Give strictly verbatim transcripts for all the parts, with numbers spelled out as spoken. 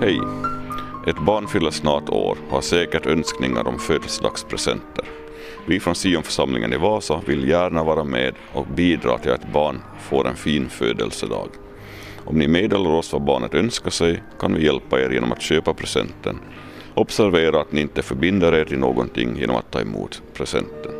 Hej! Ett barn fyller snart år och har säkert önskningar om födelsedagspresenter. Vi från Sionförsamlingen i Vasa vill gärna vara med och bidra till att ett barn får en fin födelsedag. Om ni meddelar oss vad barnet önskar sig kan vi hjälpa er genom att köpa presenten. Observera att ni inte förbinder er till någonting genom att ta emot presenten.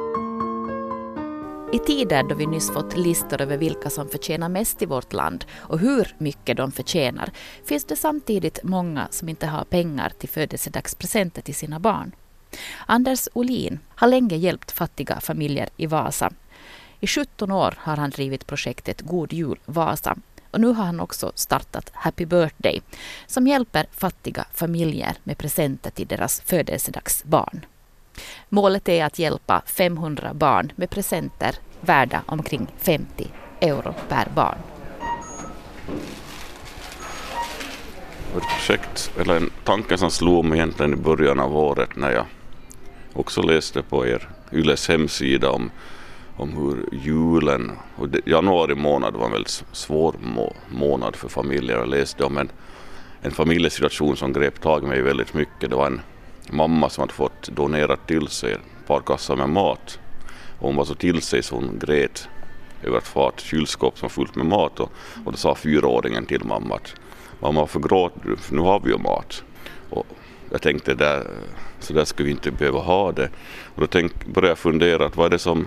I tider då vi nyss fått listor över vilka som förtjänar mest i vårt land och hur mycket de förtjänar finns det samtidigt många som inte har pengar till födelsedagspresenter till sina barn. Anders Olin har länge hjälpt fattiga familjer i Vasa. I sjutton år har han drivit projektet God Jul Vasa och nu har han också startat Happy Birthday som hjälper fattiga familjer med presenter till deras födelsedagsbarn. Målet är att hjälpa femhundra barn med presenter värda omkring femtio euro per barn. Ett projekt, eller en tanke som slog mig egentligen i början av året när jag också läste på er Yles hemsida om, om hur julen, och det, januari månad var en väldigt svår må, månad för familjer. Jag läste om en, en familjesituation som grep tag i mig väldigt mycket. Det var en mamma som hade fått donerat till sig ett par kassar med mat. Och hon var så till sig så hon grät över ett fat kylskåp som var fullt med mat. Och, och då sa fyraåringen till mamma att mamma, varför gråter du? För nu har vi ju mat. Och jag tänkte där, så där skulle vi inte behöva ha det. Och då tänk, började jag fundera att vad är det som,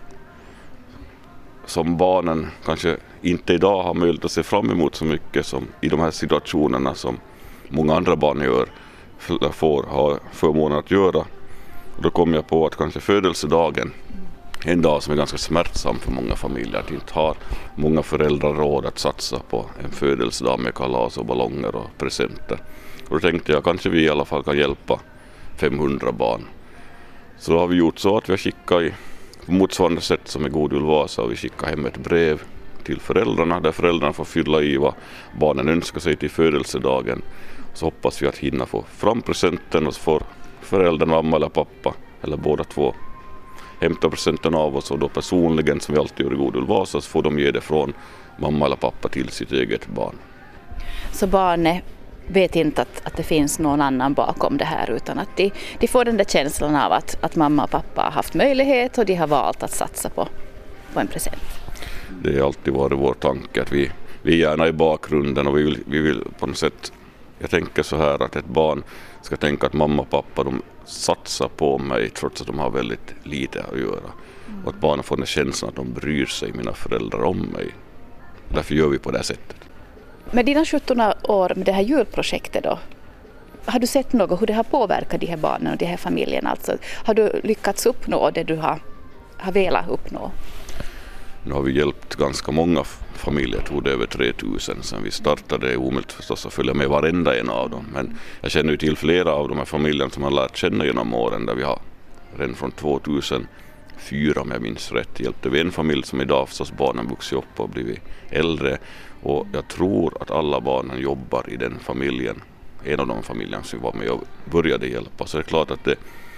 som barnen kanske inte idag har möjlighet att se fram emot så mycket som i de här situationerna som många andra barn gör. Får ha förmånen att göra. Och då kom jag på att kanske födelsedagen är en dag som är ganska smärtsam för många familjer. Att inte har många föräldrar råd att satsa på en födelsedag med kalas och ballonger och presenter. Och då tänkte jag kanske vi i alla fall kan hjälpa femhundra barn. Så då har vi gjort så att vi har skickat i, på motsvarande sätt som i God Jul Vasa, och vi skickar hem ett brev till föräldrarna där föräldrarna får fylla i vad barnen önskar sig till födelsedagen. Så hoppas vi att hinna få fram presenten och så får föräldern, mamma eller pappa eller båda två hämta presenten av oss, och då personligen som vi alltid gör i God Jul Vasa så får de ge det från mamma eller pappa till sitt eget barn. Så barnet vet inte att, att det finns någon annan bakom det här, utan att de, de får den där känslan av att, att mamma och pappa har haft möjlighet och de har valt att satsa på, på en present. Det har alltid varit vår tanke att vi, vi är gärna i bakgrunden och vi vill, vi vill på något sätt. Jag tänker så här att ett barn ska tänka att mamma och pappa de satsar på mig trots att de har väldigt lite att göra. Mm. Och att barnen får den känslan att de bryr sig, mina föräldrar, om mig. Därför gör vi på det här sättet. Med dina sjutton år med det här julprojektet då, har du sett något hur det har påverkat de här barnen och de här familjerna? Alltså, har du lyckats uppnå det du har, har velat uppnå? Nu har vi hjälpt ganska många familjer, jag tror det är över tre tusen sedan vi startade. Det är omöjligt förstås att följa med varenda en av dem. Men jag känner ju till flera av de här familjerna som har lärt känna genom åren, där vi har redan från tvåtusenfyra, om jag minns rätt, hjälpte vi en familj som idag förstås barnen vuxit upp och blivit äldre. Och jag tror att alla barnen jobbar i den familjen, en av de familjerna som var med och började hjälpa. Så det är klart att det,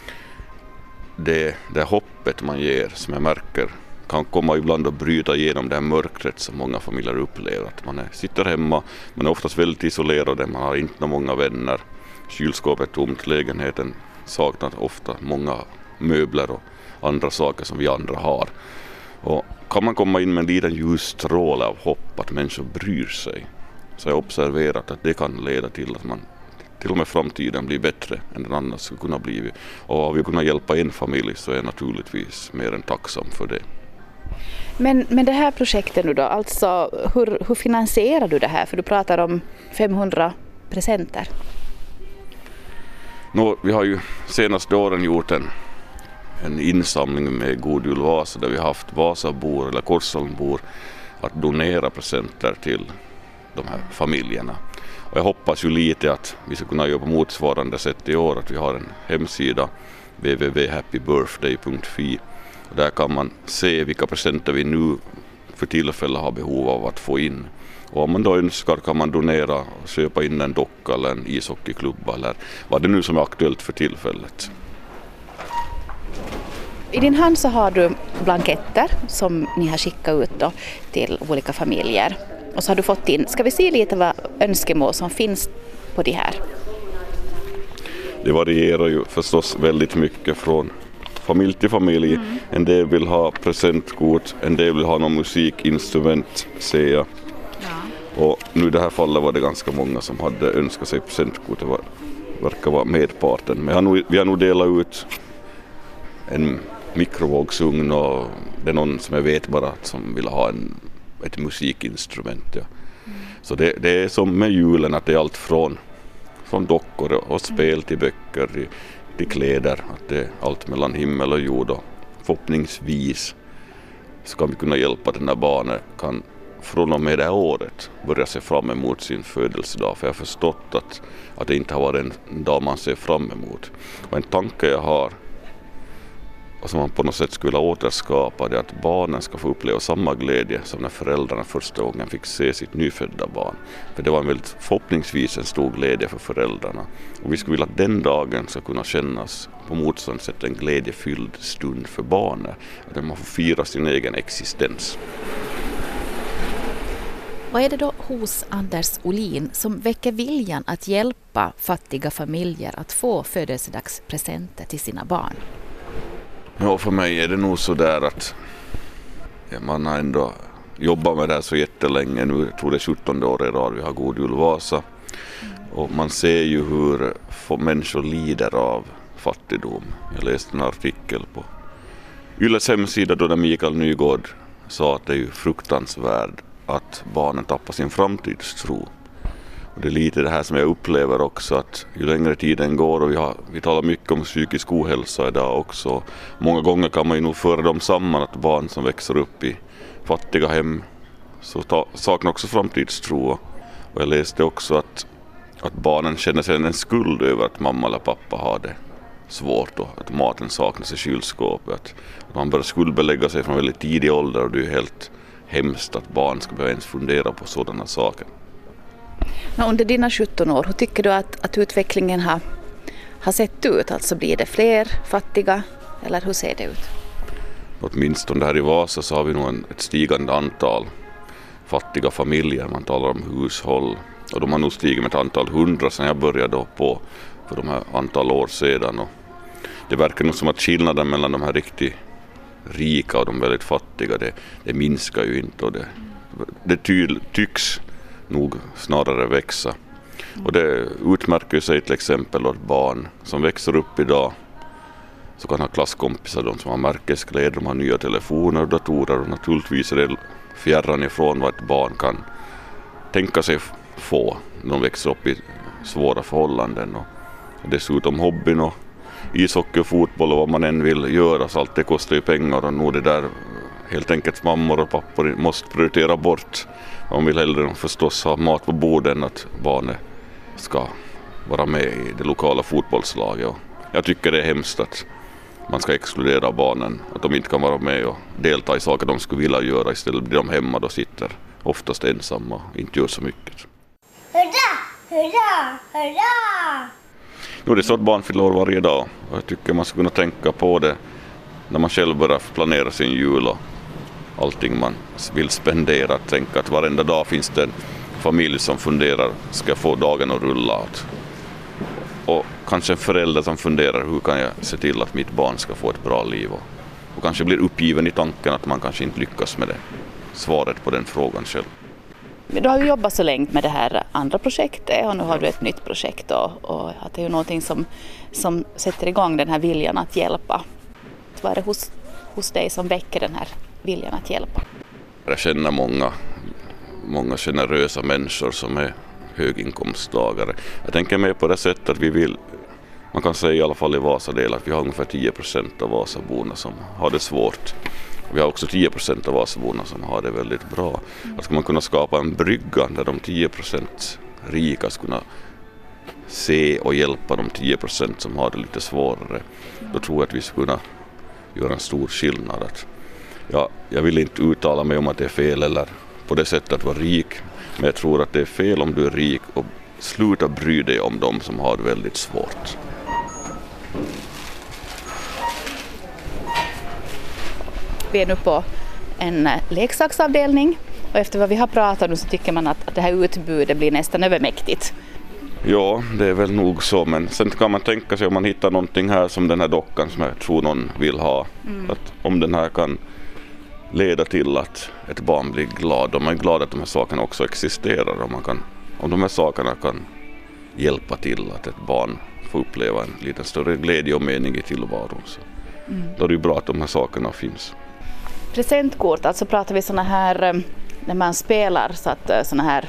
det, det hoppet man ger, som jag märker, kan komma ibland att bryta igenom det här mörkret som många familjer upplever. Att man är, sitter hemma, man är oftast väldigt isolerad, man har inte många vänner, kylskåpet är tomt, lägenheten saknar ofta många möbler och andra saker som vi andra har. Och kan man komma in med en liten ljusstråle av hopp att människor bryr sig, så jag har observerat att det kan leda till att man till och med framtiden blir bättre än den annars skulle kunna bli. Och om vi kunnat hjälpa en familj så är jag naturligtvis mer än tacksam för det. Men, men det här projektet nu då, alltså hur, hur finansierar du det här? För du pratar om femhundra presenter. Nå, vi har ju senaste åren gjort en, en insamling med God Jul Vasa där vi har haft Vasabor eller Korsholmbor att donera presenter till de här familjerna. Och jag hoppas ju lite att vi ska kunna göra på motsvarande sätt i år, att vi har en hemsida w w w punkt happy birthday punkt f i. Och där kan man se vilka presenter vi nu för tillfället har behov av att få in. Och om man då önskar kan man donera och köpa in en docka eller en ishockeyklubba eller vad det nu som är aktuellt för tillfället. I din hand så har du blanketter som ni har skickat ut då till olika familjer. Och så har du fått in, ska vi se lite vad önskemål som finns på de här? Det varierar ju förstås väldigt mycket från familj till familj. Mm. En del vill ha presentkort, en del vill ha någon musikinstrument, ser jag. Ja. Och nu i det här fallet var det ganska många som hade önskat sig presentkort. Det var, verkar vara medparten. Men har nog, vi har nog delat ut en mikrovågsugn och det är någon som jag vet bara som vill ha en, ett musikinstrument. Ja. Mm. Så det, det är som med julen att det är allt från, från dockor och spel till böcker till, till kläder. Att det är allt mellan himmel och jord och förhoppningsvis ska vi kunna hjälpa den här barnen kan från och med det här året börja se fram emot sin födelsedag. För jag har förstått att, att det inte har varit en dag man ser fram emot. Och en tanke jag har och som man på något sätt skulle återskapa det är att barnen ska få uppleva samma glädje som när föräldrarna första gången fick se sitt nyfödda barn. För det var en väldigt förhoppningsvis en stor glädje för föräldrarna. Och vi skulle vilja att den dagen ska kunna kännas på motsvarande sätt en glädjefylld stund för barnen. Att man får fira sin egen existens. Vad är det då hos Anders Olin som väcker viljan att hjälpa fattiga familjer att få födelsedagspresenter till sina barn? Ja, för mig är det nog så där att ja, man har ändå jobbat med det här så jättelänge nu. Jag tror det är sjuttonde år i rad vi har God Jul Vasa. Och man ser ju hur människor lider av fattigdom. Jag läste en artikel på Yles hemsida då Mikael Nygård sa att det är ju fruktansvärt att barnen tappar sin framtidstro. Och det är lite det här som jag upplever också, att ju längre tiden går och vi, har, vi talar mycket om psykisk ohälsa idag också. Många gånger kan man ju nog föra dem samman, att barn som växer upp i fattiga hem så ta, saknar också framtidstro. Och jag läste också att, att barnen känner sig en skuld över att mamma eller pappa har det svårt och att maten saknas i kylskåpet. Att, att man börjar skuldbelägga sig från väldigt tidig ålder och det är helt hemskt att barn ska behöva ens fundera på sådana saker. Under dina sjutton år, hur tycker du att, att utvecklingen har, har sett ut? Alltså blir det fler fattiga eller hur ser det ut? Åtminstone här i Vasa så har vi nog en, ett stigande antal fattiga familjer. Man talar om hushåll och de har nog stigit med ett antal hundra sedan jag började på för de här antal år sedan. Och det verkar nog som att skillnaden mellan de här riktigt rika och de väldigt fattiga det, det minskar ju inte och det, det ty, tycks nog snarare växa. Och det utmärker sig till exempel att barn som växer upp idag så kan ha klasskompisar, de som har märkeskläder, de har nya telefoner och datorer och naturligtvis är det fjärran ifrån vad ett barn kan tänka sig få när de växer upp i svåra förhållanden. Och dessutom hobbyn och ishockey och fotboll och vad man än vill göra så allt det kostar ju pengar och nog det där helt enkelt mammor och pappor måste prioritera bort. Man vill hellre förstås ha mat på bordet än att barnet ska vara med i det lokala fotbollslaget. Och jag tycker det är hemskt att man ska exkludera barnen, att de inte kan vara med och delta i saker de skulle vilja göra. Istället blir de hemma och sitter oftast ensamma och inte gör så mycket. Hurra! Hurra! Hurra! Nu är det så att barn fyller år varje dag och jag tycker man ska kunna tänka på det när man själv börjar planera sin jul och allting man vill spendera. Tänka att varenda dag finns det en familj som funderar, ska få dagen att rulla ut. Och kanske en förälder som funderar, hur kan jag se till att mitt barn ska få ett bra liv? Och, och kanske blir uppgiven i tanken att man kanske inte lyckas med det. Svaret på den frågan själv. Du har ju jobbat så länge med det här andra projektet och nu har du ett nytt projekt och, och att det är ju någonting som, som sätter igång den här viljan att hjälpa. Vad är det hos, hos dig som väcker den här viljan att hjälpa? Jag känner många, många generösa människor som är höginkomsttagare. Jag tänker mer på det sättet att vi vill, man kan säga i alla fall i Vasadel att vi har ungefär tio procent av Vasaborna som har det svårt. Vi har också tio procent av Vasaborna som har det väldigt bra. Att ska man kunna skapa en brygga där de tio procent rika ska kunna se och hjälpa de tio procent som har det lite svårare. Då tror jag att vi ska kunna göra en stor skillnad. Att, ja, jag vill inte uttala mig om att det är fel eller på det sättet att vara rik. Men jag tror att det är fel om du är rik och sluta bry dig om dem som har det väldigt svårt. Vi är nu på en leksaksavdelning och efter vad vi har pratat om så tycker man att, att det här utbudet blir nästan övermäktigt. Ja, det är väl nog så, men sen kan man tänka sig om man hittar någonting här som den här dockan som jag tror någon vill ha. Mm. Att om den här kan leda till att ett barn blir glad, och man är glad att de här sakerna också existerar, och man kan, om de här sakerna kan hjälpa till att ett barn får uppleva en lite större glädje och mening i tillvaron, så mm. då är det ju bra att de här sakerna finns. Presentkort, alltså pratar vi såna här när man spelar, så att såna här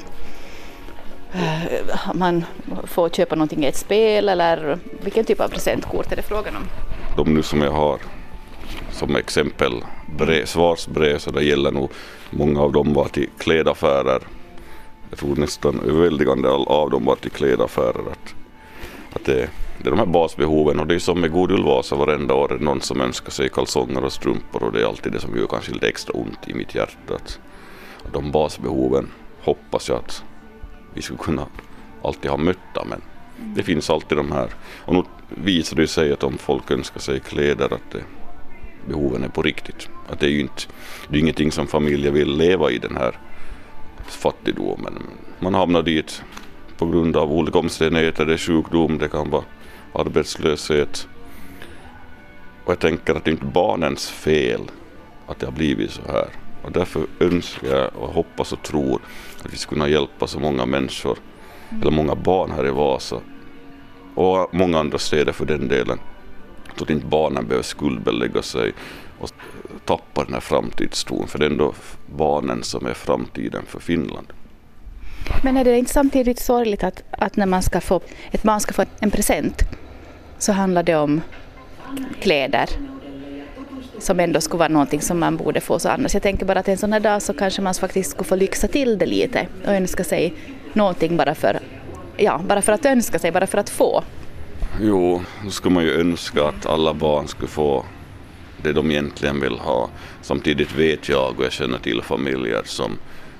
man får köpa någonting i ett spel, eller vilken typ av presentkort är det frågan om? De nu som jag har som exempel brev, svarsbrev, så det gäller nog många av dem var till klädaffärer. Jag tror nästan överväldigande av dem var till klädaffärer. Att, att det, det är de här basbehoven, och det är som med God Jul Vasa varenda år är det någon som önskar sig kalsonger och strumpor, och det är alltid det som gör kanske lite extra ont i mitt hjärta. Att, att de basbehoven hoppas jag att vi skulle kunna alltid ha mötta, men det finns alltid de här. Och nu visar det sig att om folk önskar sig kläder, att det, behoven är på riktigt. Att det är ju inte, det är ingenting som familjer vill leva i, den här fattigdomen. Man hamnar dit på grund av olika omständigheter, det är sjukdom, det kan vara arbetslöshet. Och jag tänker att det inte är barnens fel att det har blivit så här. Och därför önskar jag och hoppas och tror att vi ska kunna hjälpa så många människor, mm. eller många barn här i Vasa och många andra städer för den delen, så att inte barnen behöver skuldbelägga sig och tappa den här framtidstron, för det är ändå barnen som är framtiden för Finland. Men är det inte samtidigt sorgligt att, att när man ska få, ett barn ska få en present, så handlar det om kläder som ändå skulle vara någonting som man borde få så annars. Jag tänker bara att en sån här dag så kanske man faktiskt skulle få lyxa till det lite och önska sig någonting bara för, ja, bara för att önska sig, bara för att få. Jo, då skulle man ju önska att alla barn skulle få det de egentligen vill ha. Samtidigt vet jag och jag känner till familjer som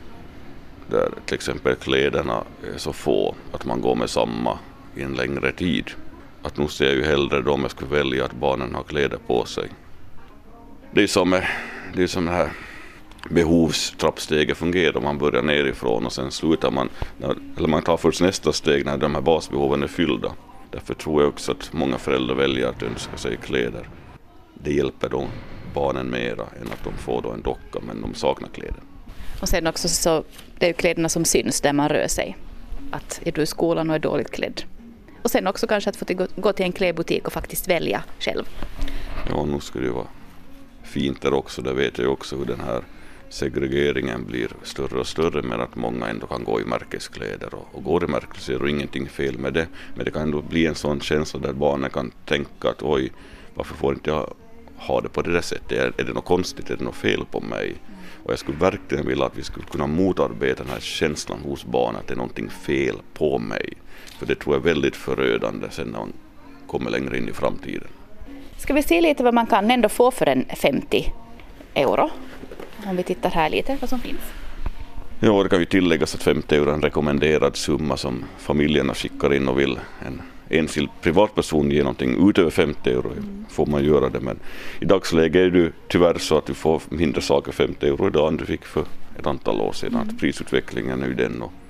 där till exempel kläderna är så få att man går med samma i en längre tid. Att nu ser jag ju hellre då om jag skulle välja att barnen har kläder på sig. Det är som, det är som det här behovstrappsteget fungerar. Man börjar nerifrån och sen slutar man, eller man tar först nästa steg när de här basbehoven är fyllda. Därför tror jag också att många föräldrar väljer att önska sig kläder. Det hjälper då barnen mera än att de får då en docka, men de saknar kläder. Och sen också så det är ju kläderna som syns där man rör sig. Att är du i skolan och är dåligt klädd. Och sen också kanske att få till, gå till en klädbutik och faktiskt välja själv. Ja, nu ska det ju vara fint där också. Där vet jag också hur den här segregeringen blir större och större, men att många ändå kan gå i märkeskläder och, och går i märkeskläder och ingenting fel med det. Men det kan ändå bli en sån känsla där barnen kan tänka att oj, varför får inte jag ha det på det där sättet? Är, är det något konstigt? Är det något fel på mig? Och jag skulle verkligen vilja att vi skulle kunna motarbeta den här känslan hos barn att det är någonting fel på mig. För det tror jag är väldigt förödande sen när man kommer längre in i framtiden. Ska vi se lite vad man kan ändå få för en femtio euro? Om vi tittar här lite vad som finns. Ja, det kan ju tilläggas att femtio euro är en rekommenderad summa som familjerna skickar in, och vill en enskild privatperson ge någonting utöver femtio euro mm. får man göra det. Men i dagsläget är det tyvärr så att du får mindre saker femtio euro idag än du fick för ett antal år sedan. Mm. Att prisutvecklingen är ju den och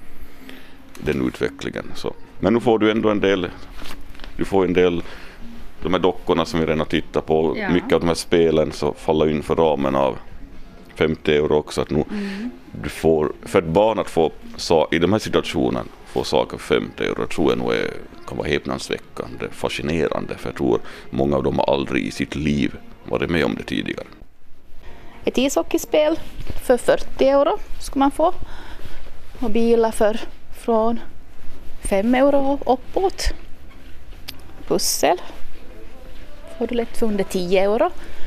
den utvecklingen. Så. Men nu får du ändå en del, du får en del de här dockorna som vi redan tittar på, ja. Mycket av de här spelen så faller in för ramen av femtio euro också. Att nu mm. du får, för ett barn att få så, i de här situationen få saker för femtio euro tror jag nog är, kan vara häpnadsväckande, fascinerande, för jag tror många av dem har aldrig i sitt liv varit med om det tidigare. Ett ishockeyspel för fyrtio euro ska man få, och bilar för från fem euro uppåt. Pussel får du lätt för under tio euro.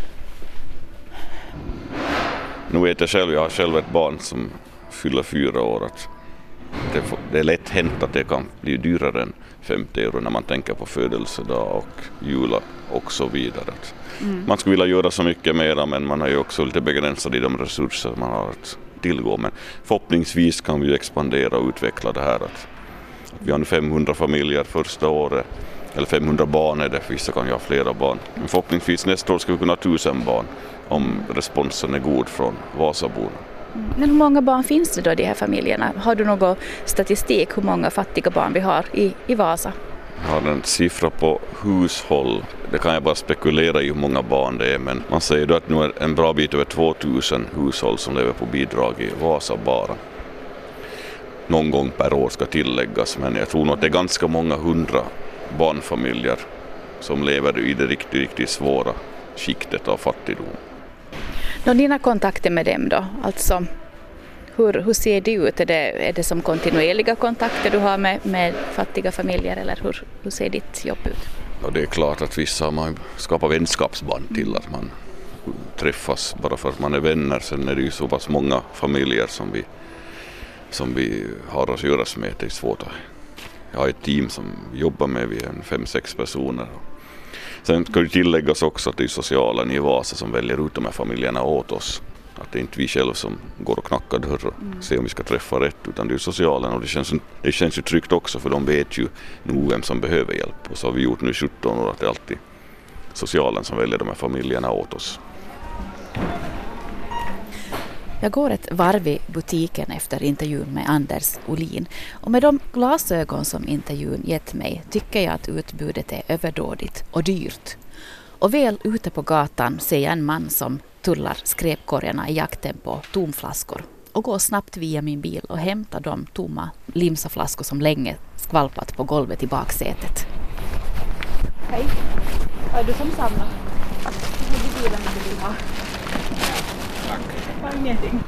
Nu vet jag själv, jag har själv ett barn som fyller fyra år. Att det, det är lätt hänt att det kan bli dyrare än femtio euro när man tänker på födelsedag och jula och så vidare. Mm. Man skulle vilja göra så mycket mer, men man har ju också lite begränsad i de resurser man har att tillgå. Men förhoppningsvis kan vi expandera och utveckla det här. Att, att vi har femhundra familjer första året, eller femhundra barn är det, för vissa kan ju ha flera barn. Men förhoppningsvis nästa år ska vi kunna ha tusen barn om responsen är god från Vasaborna. Men hur många barn finns det då i de här familjerna? Har du någon statistik hur många fattiga barn vi har i, i Vasa? Jag har en siffra på hushåll. Det kan jag bara spekulera i hur många barn det är, men man säger då att nu är en bra bit över tvåtusen hushåll som lever på bidrag i Vasa bara. Någon gång per år ska tilläggas, men jag tror nog att det är ganska många hundra barnfamiljer som lever i det riktigt, riktigt svåra skiktet av fattigdom. Då dina kontakter med dem då, alltså hur, hur ser det ut? Är det, är det som kontinuerliga kontakter du har med, med fattiga familjer, eller hur, hur ser ditt jobb ut? Och det är klart att vissa man skapar vänskapsband till, att man träffas bara för att man är vänner. Sen är det ju så pass många familjer som vi, som vi har att göra med. Det är svårt. Jag har ett team som jobbar med, vi är en fem, sex personer. Sen ska det tilläggas också att det är socialen i Vasa som väljer ut de här familjerna åt oss. Att det är inte vi själva som går och knackar dörr och mm. ser om vi ska träffa rätt, utan det är socialen, och det känns, det känns ju tryggt också, för de vet ju nog vem som behöver hjälp. Och så har vi gjort nu sjutton år att det är alltid socialen som väljer de här familjerna åt oss. Jag går ett varv i butiken efter intervjun med Anders Olin, och med de glasögon som intervjun gett mig tycker jag att utbudet är överdådigt och dyrt. Och väl ute på gatan ser jag en man som tullar skräpkorgarna i jakten på tomflaskor och går snabbt via min bil och hämtar de tomma limsaflaskor som länge skvalpat på golvet i baksätet. Hej, vad är du som samlar? Vad är bilen du vill ha? Tack. Var ingenting.